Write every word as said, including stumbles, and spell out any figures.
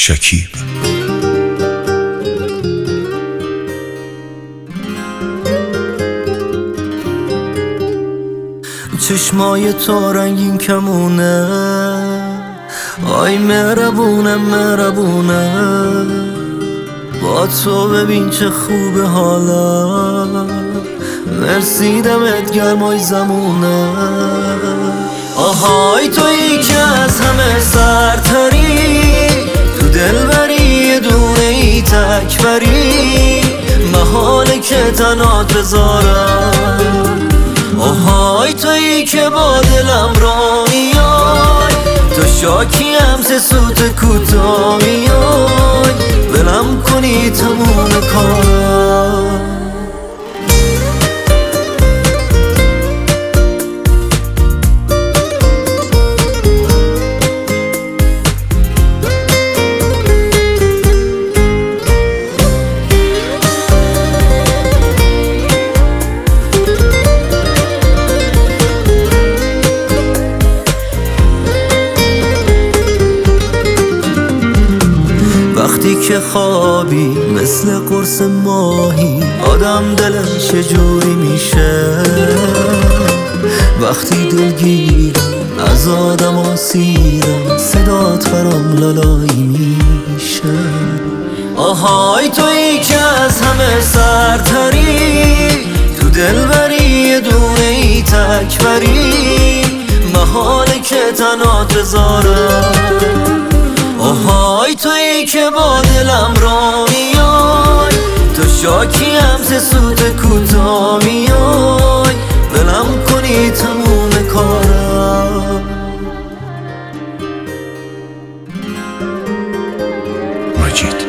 شکیب. چشمای تو رنگین کمونه، آی مهربونه مهربونه، با تو ببین چه خوبه حالا، مرسی دمت گرمای زمونه. آهای تویی که از همه سرتری، تو دلبری یه دونه ای تکبری، محاله که تنات بذارم. آهای تویی که با دلم را میای، تو شاکی هم سه سوت کوتا میای، ولم کنی تموم کارم. وقتی که خوابی مثل قرص ماهی، آدم دلش چجوری میشه. وقتی دلگیرم از آدم آسیرم، صدات برام لالایی میشه. آهای تویی که از همه سرتری، تو دلبری یه دونه ای تکبری، محاله که تنات بذارم. آهای تویی که با دلم را میای، تو شاکی هم سه سوت کوتا میای، ولم کنی تموم کارم. مجید.